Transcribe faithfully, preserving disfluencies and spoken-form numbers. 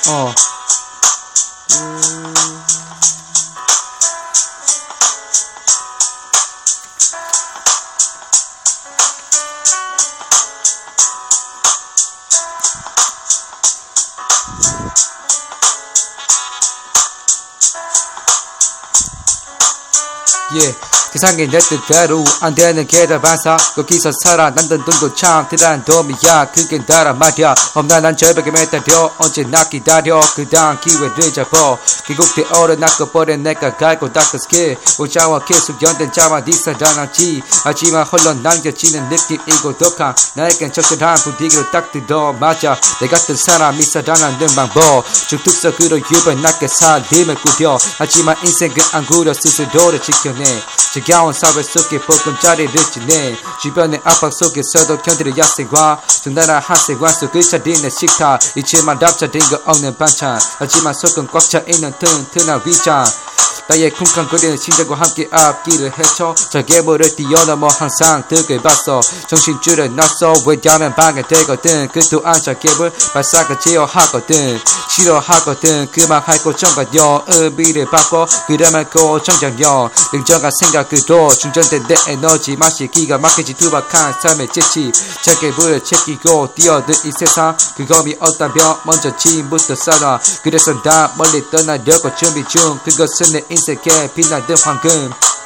어. 예, 세상에 내 뜻대로 안 되는 게다 반사 거기서 살아난던 돈도 참 대단한 도움이야. 그게 나란 말이야. 없나 난 절벽에 매달려 언제나 기다려 그 다음 기회를 잡어 귀국대 얼어나고 버린 내가 갈고 닦은 스킬 오자와 계속 연된 자와 네 사랑하지 하지만 홀로 남겨지는 느낌이고 독한 나에겐 적절한 분위기로 딱 들어 맞아 내 같은 사람이 살아나는 방법 죽뚝석으로 유별나게 살림을 꾸려 하지만 인생은 안 구려 스스로를 지켜내 지겨운 사회 속에 보금자리를 지내 주변의 압박 속에서도 견디는 야생과 적나라한 한생활 속을 차리는 식탁 이치만 답자된 거 없는 반찬 하지만 속은 꽉 차있는 튼튼한 위장 나의 쿵쾅거리는 심장과 함께 앞길을 헤쳐 자괴물을 뛰어넘어 항상 득을 봤어 정신줄을 놨어 왜냐면 방해되거든 그 또한 자괴물 발사가 제어하거든 싫어하거든 그만할 고정관여 의미를 바꿔 그래 말고 정장여 냉정한 생각으로 충전된 내 에너지 맛이 기가 막히지 투박한 삶의 지치 자괴물을 챙기고 뛰어든 이 세상 그검이 없다면 먼저 짐부터 쌓아 그래서 나 멀리 떠나려고 준비 중 그것은 내 인생에 빛나는 황금